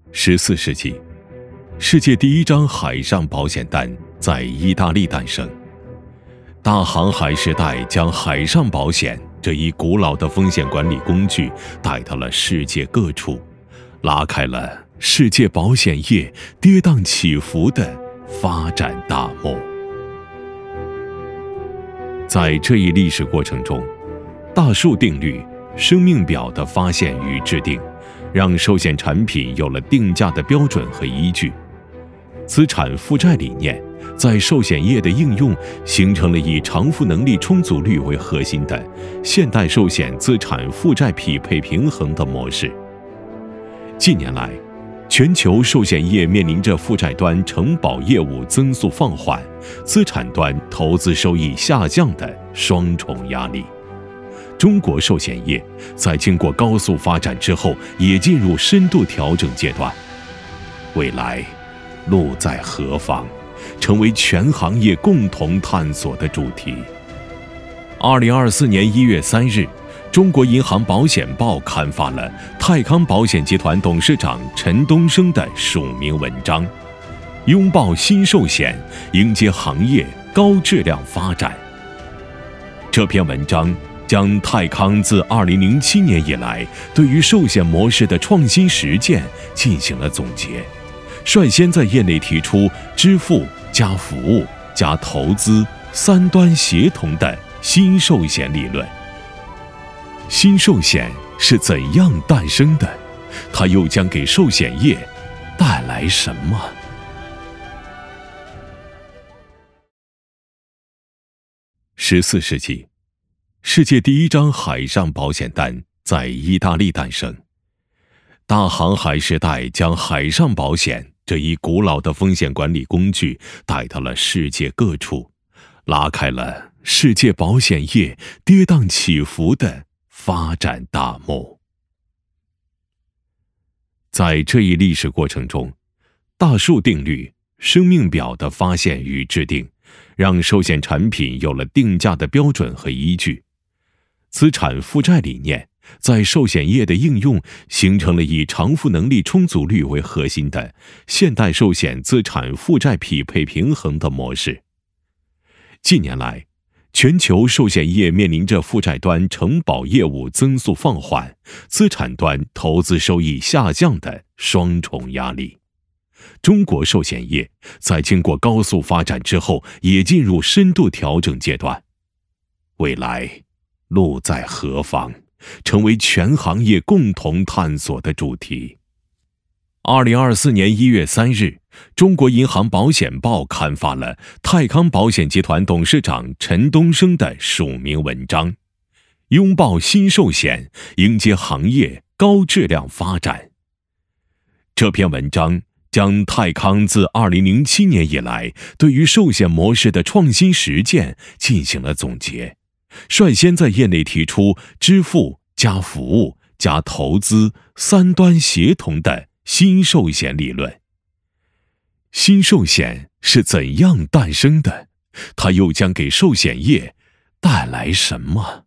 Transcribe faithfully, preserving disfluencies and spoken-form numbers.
十四世纪，世界第一张海上保险单在意大利诞生。大航海时代将海上保险这一古老的风险管理工具带到了世界各处，拉开了世界保险业跌宕起伏的发展大幕。在这一历史过程中，大数定律、生命表的发现与制定，让寿险产品有了定价的标准和依据。资产负债理念在寿险业的应用，形成了以偿付能力充足率为核心的现代寿险资产负债匹配平衡的模式。近年来，全球寿险业面临着负债端承保业务增速放缓、资产端投资收益下降的双重压力。中国寿险业在经过高速发展之后，也进入深度调整阶段。未来路在何方，成为全行业共同探索的主题。二零二四年一月三日，中国银行保险报刊发了泰康保险集团董事长陈东升的署名文章，拥抱新寿险，迎接行业高质量发展。这篇文章将泰康自二零零七年以来对于寿险模式的创新实践进行了总结，率先在业内提出支付加服务加投资三端协同的新寿险理论。新寿险是怎样诞生的？它又将给寿险业带来什么？十四世纪，世界第一张海上保险单在意大利诞生。大航海时代将海上保险这一古老的风险管理工具带到了世界各处，拉开了世界保险业跌宕起伏的发展大幕。在这一历史过程中，大数定律、生命表的发现与制定，让寿险产品有了定价的标准和依据。资产负债理念在寿险业的应用，形成了以偿付能力充足率为核心的现代寿险资产负债匹配平衡的模式。近年来，全球寿险业面临着负债端承保业务增速放缓、资产端投资收益下降的双重压力。中国寿险业在经过高速发展之后，也进入深度调整阶段。未来路在何方，成为全行业共同探索的主题。二零二四年一月三日，中国银行保险报刊发了泰康保险集团董事长陈东升的署名文章，拥抱新寿险，迎接行业高质量发展。这篇文章将泰康自二零零七年以来对于寿险模式的创新实践进行了总结，率先在业内提出支付加服务加投资三端协同的新寿险理论。新寿险是怎样诞生的？它又将给寿险业带来什么？